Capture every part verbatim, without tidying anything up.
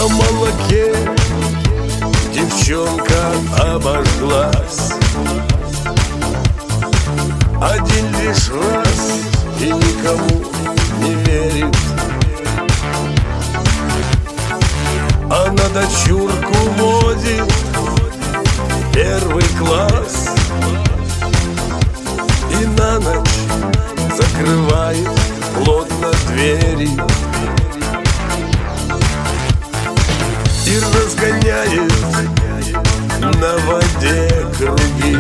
На молоке девчонка обожглась один лишь раз и никому не верит. Она дочурку водит в первый класс и на ночь закрывает плотно двери и разгоняет на воде круги.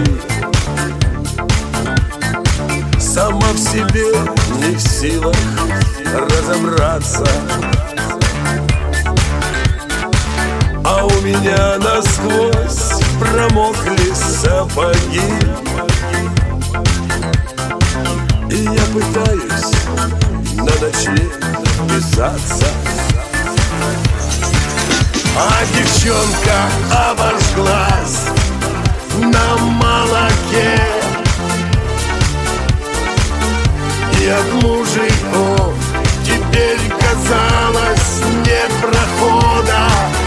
Сама в себе не в силах разобраться, а у меня насквозь промокли сапоги. И я пытаюсь на ночлег писаться, а девчонка обожглась на молоке. И от мужиков теперь, казалось, нет прохода.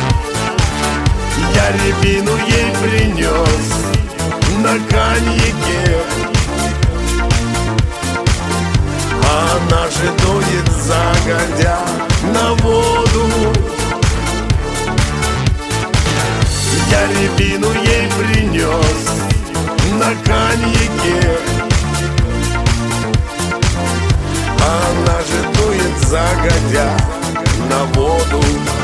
Я рябину ей принес на коньяке, а она же дует загодя на воду. Я рябину ей принес на коньяке, а она же дует загодя на воду.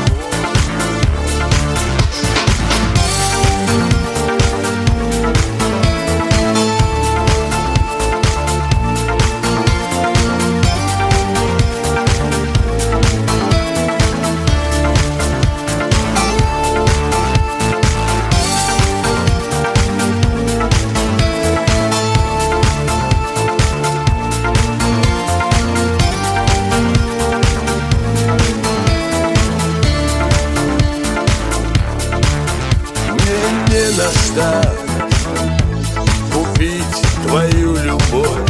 Не на что купить твою любовь.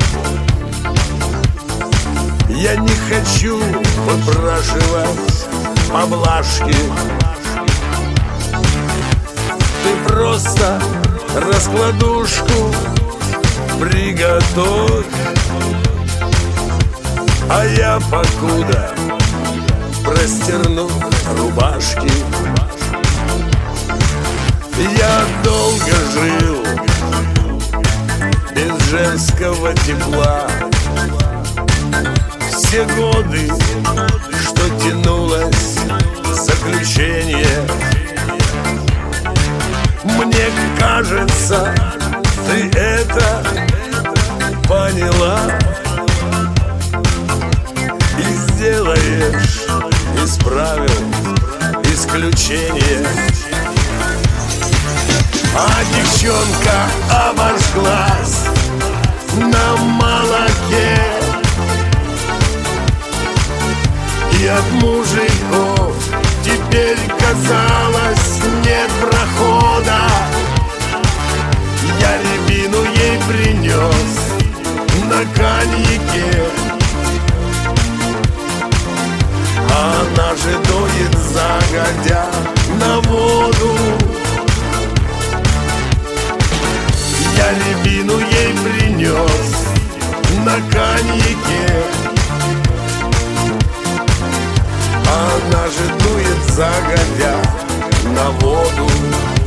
Я не хочу выпрашивать поблажки. Ты просто раскладушку приготовь, а я покуда простерну рубашки. Я долго жил без женского тепла. Все годы, что тянулось заключение. Мне кажется, ты это поняла и сделаешь из правил исключение. А девчонка обожглась на молоке, и от мужиков теперь, казалось, нет прохода. Я рябину ей принес на коньяке, а она же дует загодя на воду. Я рябину ей принес на коньяке, а она же дует загодя на воду.